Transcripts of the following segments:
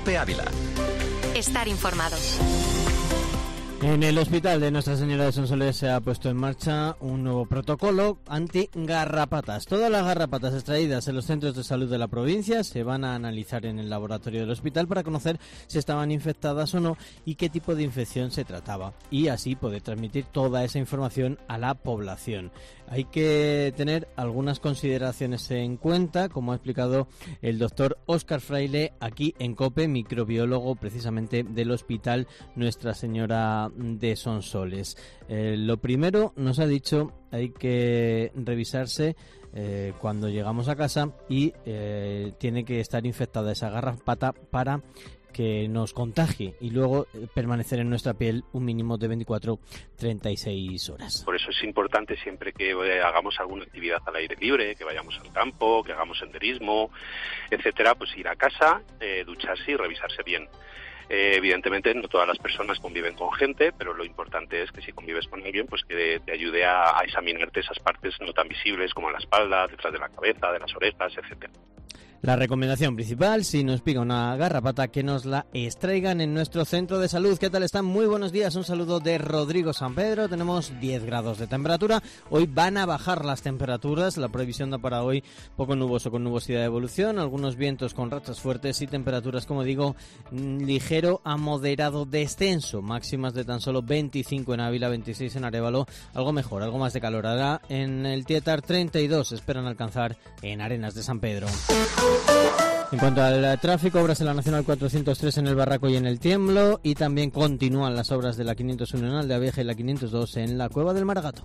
COPE Ávila. Estar informados. En el hospital de Nuestra Señora de Sonsoles se ha puesto en marcha un nuevo protocolo anti-garrapatas. Todas las garrapatas extraídas en los centros de salud de la provincia se van a analizar en el laboratorio del hospital para conocer si estaban infectadas o no y qué tipo de infección se trataba, y así poder transmitir toda esa información a la población. Hay que tener algunas consideraciones en cuenta, como ha explicado el doctor Óscar Fraile aquí en COPE, microbiólogo precisamente del Hospital Nuestra Señora de Sonsoles. Lo primero, nos ha dicho, hay que revisarse cuando llegamos a casa y tiene que estar infectada esa garrapata para que nos contagie y luego permanecer en nuestra piel un mínimo de 24-36 horas. Por eso es importante siempre que hagamos alguna actividad al aire libre, que vayamos al campo, que hagamos senderismo, etcétera, pues ir a casa, ducharse y revisarse bien. Evidentemente no todas las personas conviven con gente, pero lo importante es que si convives con alguien, pues que te ayude a examinarte esas partes no tan visibles como la espalda, detrás de la cabeza, de las orejas, etcétera. La recomendación principal, si nos pica una garrapata, que nos la extraigan en nuestro centro de salud. ¿Qué tal están? Muy buenos días, un saludo de Rodrigo San Pedro. Tenemos 10 grados de temperatura. Hoy van a bajar las temperaturas. La previsión da para hoy poco nuboso con nubosidad de evolución, algunos vientos con rachas fuertes y temperaturas, como digo, ligero a moderado descenso. Máximas de tan solo 25 en Ávila, 26 en Arévalo. Algo mejor, algo más de calor hará en el Tietar. 32 esperan alcanzar en Arenas de San Pedro. En cuanto al tráfico, obras en la Nacional 403 en el Barraco y en el Tiemblo, y también continúan las obras de la 501 en Aldea y la 502 en la Cueva del Maragato.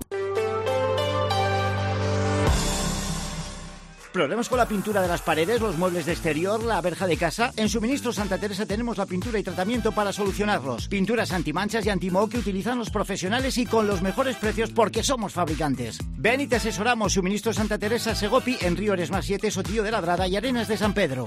¿Problemas con la pintura de las paredes, los muebles de exterior, la verja de casa? En Suministros Santa Teresa tenemos la pintura y tratamiento para solucionarlos. Pinturas antimanchas y antimoho que utilizan los profesionales y con los mejores precios porque somos fabricantes. Ven y te asesoramos. Suministros Santa Teresa, Segopi, en Río Eresma 7, Sotillo de Labrada y Arenas de San Pedro.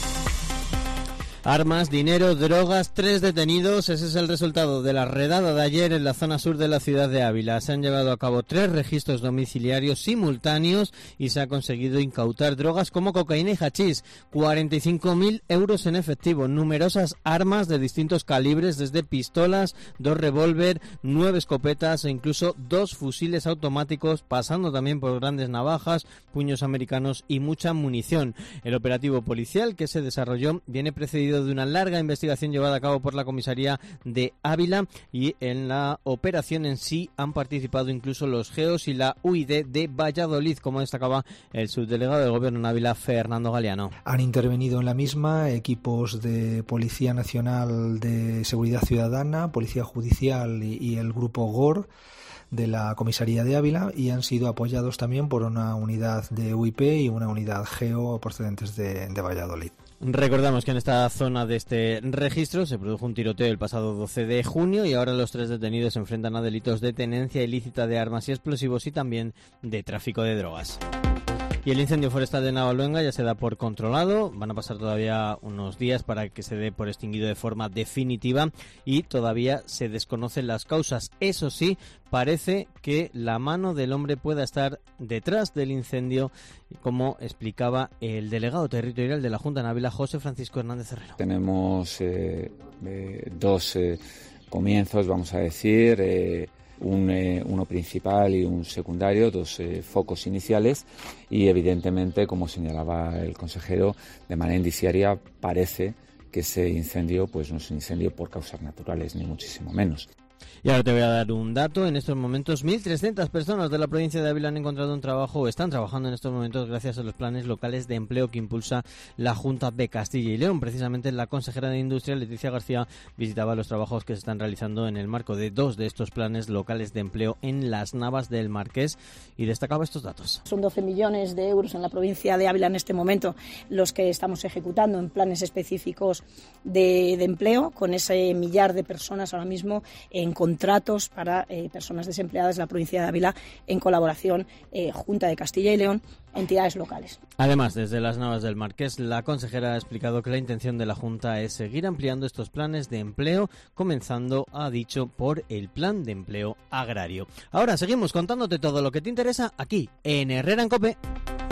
Armas, dinero, drogas, 3 detenidos. Ese es el resultado de la redada de ayer en la zona sur de la ciudad de Ávila. Se han llevado a cabo 3 registros domiciliarios simultáneos y se ha conseguido incautar drogas como cocaína y hachís, 45.000 euros en efectivo, numerosas armas de distintos calibres, desde pistolas, 2 revólver, 9 escopetas e incluso 2 fusiles automáticos, pasando también por grandes navajas, puños americanos y mucha munición. El operativo policial que se desarrolló viene precedido de una larga investigación llevada a cabo por la comisaría de Ávila, y en la operación en sí han participado incluso los GEOS y la UID de Valladolid, como destacaba el subdelegado del Gobierno en Ávila, Fernando Galeano. Han intervenido en la misma equipos de Policía Nacional de Seguridad Ciudadana, Policía Judicial y el Grupo GOR de la comisaría de Ávila, y han sido apoyados también por una unidad de UIP y una unidad GEO procedentes de Valladolid. Recordamos que en esta zona de este registro se produjo un tiroteo el pasado 12 de junio y ahora los 3 detenidos se enfrentan a delitos de tenencia ilícita de armas y explosivos y también de tráfico de drogas. Y el incendio forestal de Navaluenga ya se da por controlado. Van a pasar todavía unos días para que se dé por extinguido de forma definitiva y todavía se desconocen las causas. Eso sí, parece que la mano del hombre pueda estar detrás del incendio, como explicaba el delegado territorial de la Junta en Ávila, José Francisco Hernández Herrero. Tenemos 2 comienzos, vamos a decir, uno principal y un secundario, 2 focos iniciales, y evidentemente, como señalaba el consejero, de manera indiciaria parece que ese incendio pues no es un incendio por causas naturales, ni muchísimo menos. Y ahora te voy a dar un dato. En estos momentos 1.300 personas de la provincia de Ávila han encontrado un trabajo o están trabajando en estos momentos gracias a los planes locales de empleo que impulsa la Junta de Castilla y León. Precisamente la consejera de Industria, Leticia García, visitaba los trabajos que se están realizando en el marco de 2 de estos planes locales de empleo en Las Navas del Marqués y destacaba estos datos. Son 12 millones de euros en la provincia de Ávila en este momento los que estamos ejecutando en planes específicos de empleo, con ese millar de personas ahora mismo en contratos para personas desempleadas de la provincia de Ávila en colaboración Junta de Castilla y León, entidades locales. Además, desde Las Navas del Marqués, la consejera ha explicado que la intención de la Junta es seguir ampliando estos planes de empleo, comenzando, ha dicho, por el Plan de Empleo Agrario. Ahora seguimos contándote todo lo que te interesa aquí, en Herrera en COPE.